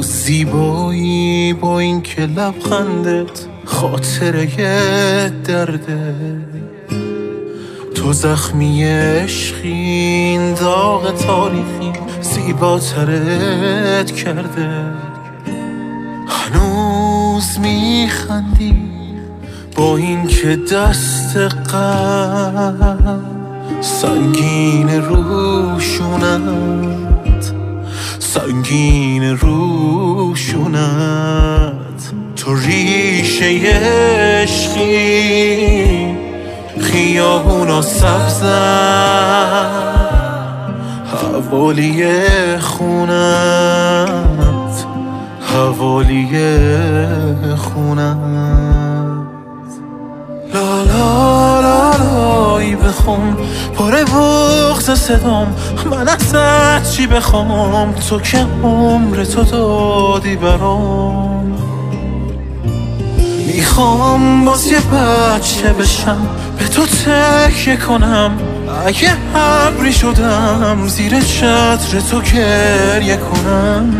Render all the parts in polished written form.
زیبایی با این که لبخندت خاطره درده، تو زخمی عشقین داغ تاریخی زیباترت کرده. هنوز میخندی با این که دست غم سنگین روشونت، سنگین روشونت. تو ریشه عشقی خیابونا سبزن، حوالی خونت، حوالی خونت. لا لا لا لایی بخون پاره بغض صدام، من ازت چی بخوام تو که عمر تو دادی برام. میخوام باز یه بچه بشم به تو تکیه کنم، اگه ابری شدم زیر چتر تو گریه کنم.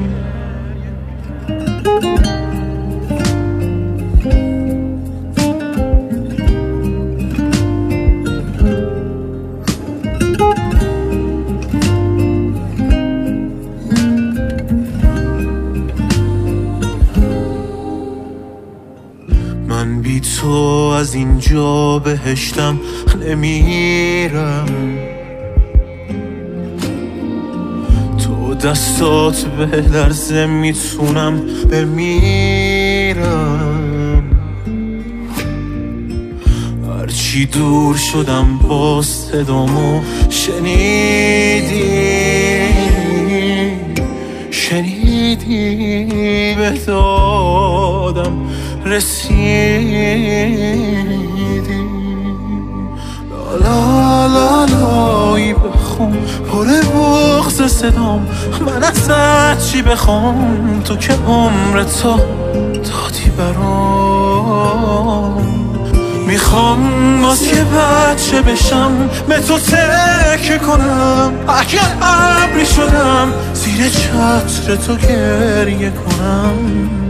من بی تو از اینجا بهشتم نمیرم، تو دستات به لرزه میتونم بمیرم. هرچی دور شدم باز صدامو شنیدی به دادم رسیدی. لا لا لایی بخون پره بغض صدام، من ازت چی بخوام تو که عمر تو دادی برام. میخوام باز یه بچه بشم به تو تکیه کنم، اگه ابری شدم زیر چتر تو گریه کنم.